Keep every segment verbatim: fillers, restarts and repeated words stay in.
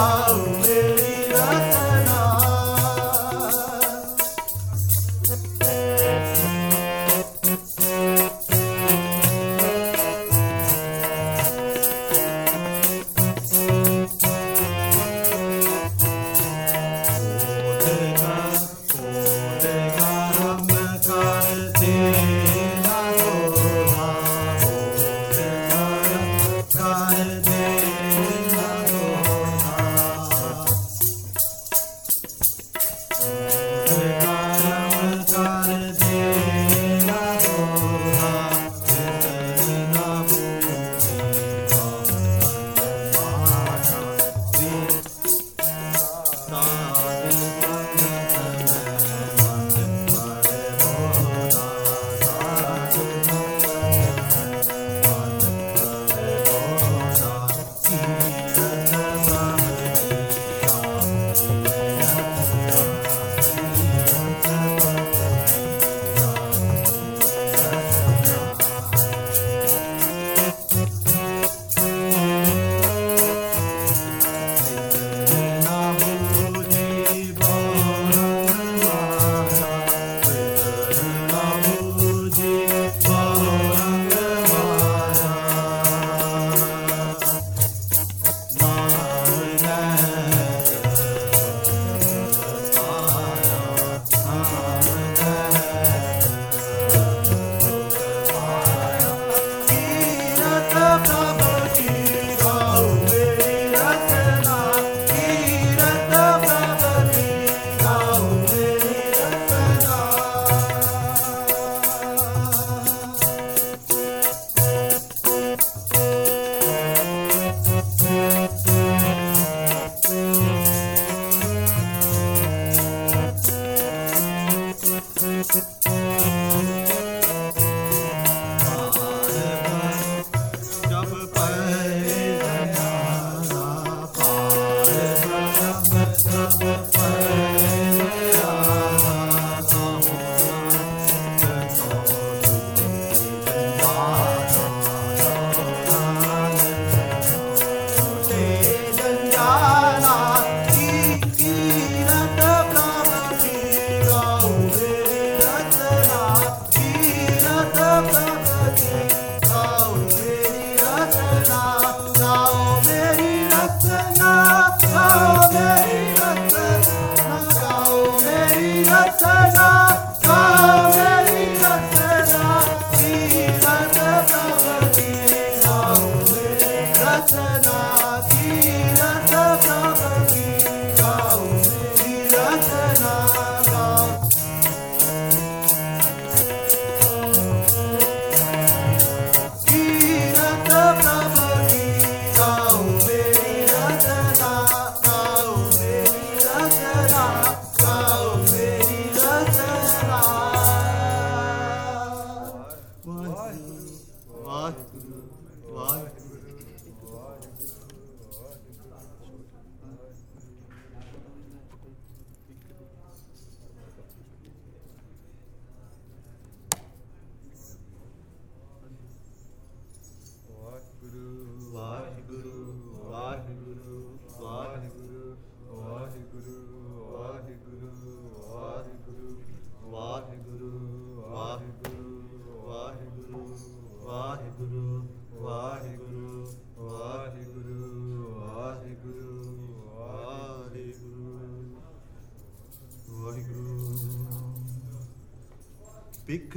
ਭਿਖ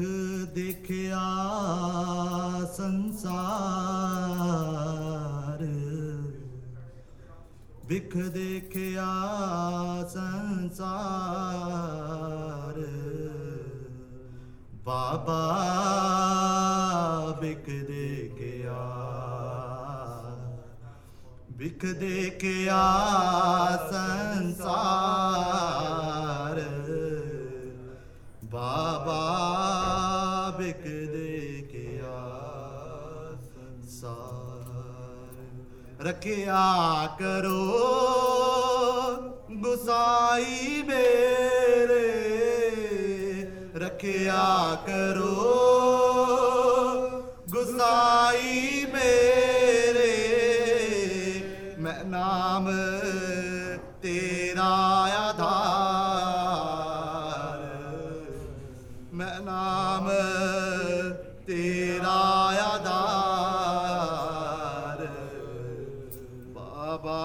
ਦੇਖਿਆ ਸੰਸਾਰ, ਭਿਖ ਦੇਖਿਆ ਸੰਸਾਰ, ਬਾਬਾ ਭਿਖ ਦੇਖਿਆ, ਭਿਖ ਦੇਖਿਆ ਸੰਸਾਰ, ਬਾਬਾ ਭਿਖ ਦੇਖਿਆ ਸੰਸਾਰ। ਰੱਖਿਆ ਕਰੋ ਗੁਸਾਈ ਮੇਰੇ, ਰੱਖਿਆ ਕਰੋ ਗੁਸਾਈ ਮੇਰੇ, ਮੈਂ ਨਾਮ तेरा आधार, मैं नाम तेरा आधार, बाबा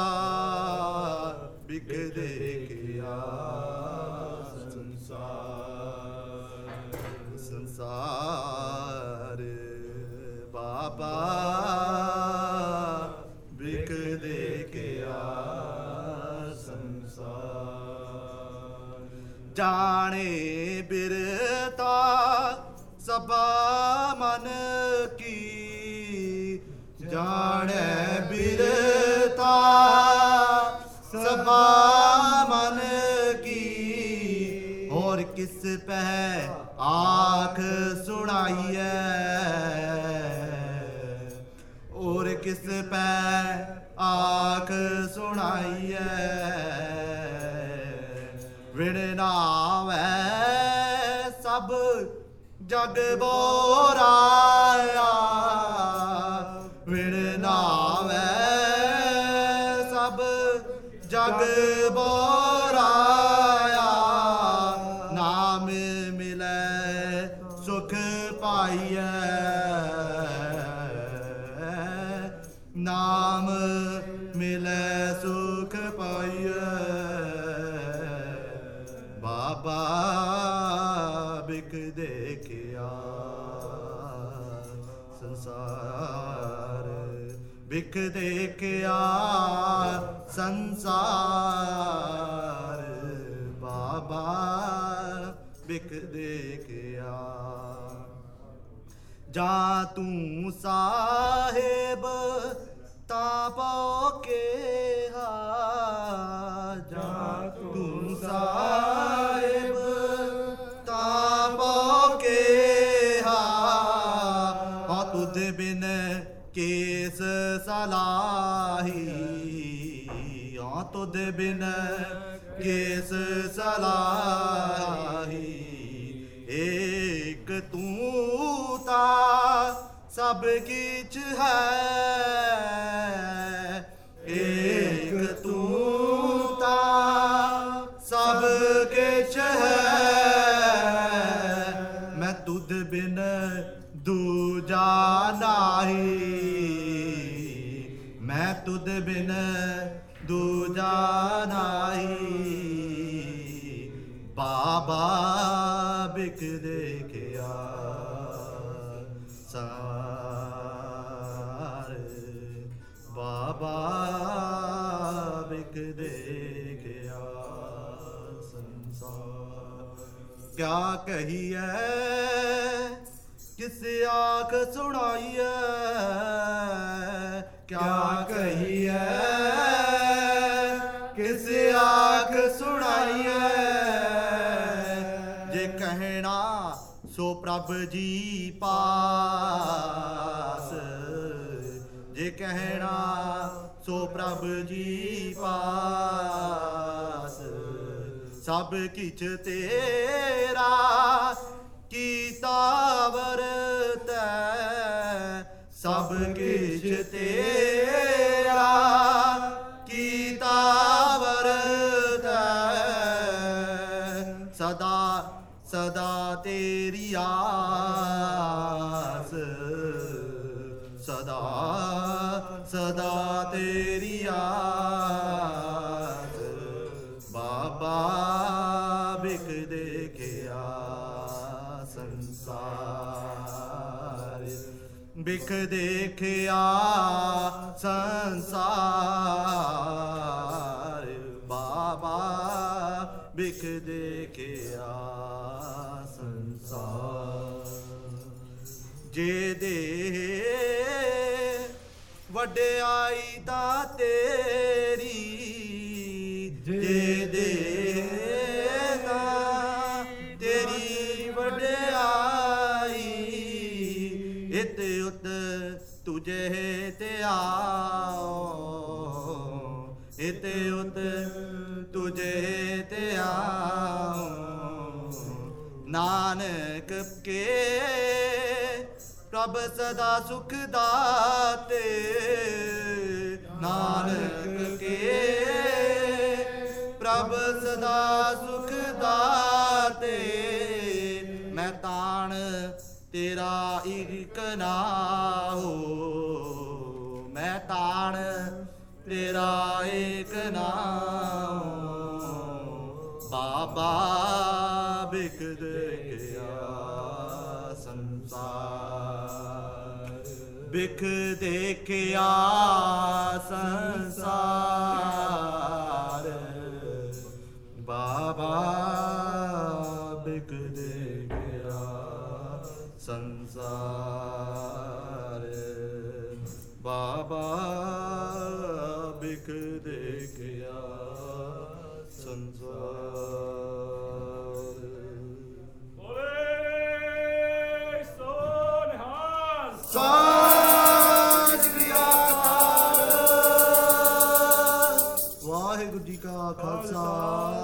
बिक दे किया संसार, संसार बाबा बिक दे किया संसार। जाने बिरता सबा मन की, जाने बिरता सबा मन की, और किस पे आँख सुनाइए, और किस पे आँख सुनाइए। विण नावै सब जग बोराया, विण नावै सब जग बोराया, नाम मिले सुख पाइए, नाम मिले सुख पाइए। बाबा बिक दे किया संसार, बिक दे किया संसार, बाबा बिक दे किया। जा तू साहेब तापो के हा, जा तू साहेब तापो के हा, और तुझ बिन केस सलाही, और तुझ बिन केस सलाही। एक तू ता सब किछ है, एक तू ता सब किछ है, मैं तुझ बिन दूजा नाही, मैं तुझ बिन दूजा नाही। बाबा बिक दे किया सार, बाबा बिक दे किया संसार। क्या कहिए किस आँख सुनाइए, क्या कहिए किस आँख सुनाइए। जे कहना सो प्रभ जी पास, जे कहना सो प्रभ जी पास, सब किछ तेरा कीता वरतै, सब किछ तेरा कीता वरतै। सदा सदा तेरी आस, सदा सदा तेरी आस। बाबा बिक दे किया संसार, बिक दे किया संसार। बाबा बिक दे किया संसार। जे दे वड्याई दा तेरी, जे दे तेरी वड्याई, इत उत तुझे ते आओ, इत उत तुझे ते आओ। नानक के प्रभ सदा सुख दाते, ਨਾਨਕ ਕੇ ਪ੍ਰਭ ਸਦਾ ਸੁਖ ਦਾਤੇ ਮੈਂ ਤਾਣ ਤੇਰਾ ਇਕ ਨਾਹੋ ਮੈਂ ਤਾਣ ਤੇਰਾ ਏਕ ਨਾਮ ਬਾਬਾ ਬਿਕ ਦੇਖਿਆ ਸੰਸਾਰ ਬਿਕ ਦੇਖਿਆ ਸੰਸਾਰ ਬਾਬਾ ਬਿਕ ਦੇਖਿਆ ਸੰਸਾਰ ਬਾਬਾ ਬਿਕ ਦੇਖਿਆ ਸੰਸਾਰ ਬੋਲੇ ਸੋ ਨਿਹਾਲ ਸਤਿ ਸ੍ਰੀ ਅਕਾਲ ਵਾਹਿਗੁਰੂ ਜੀ ਕਾ ਖਾਲਸਾ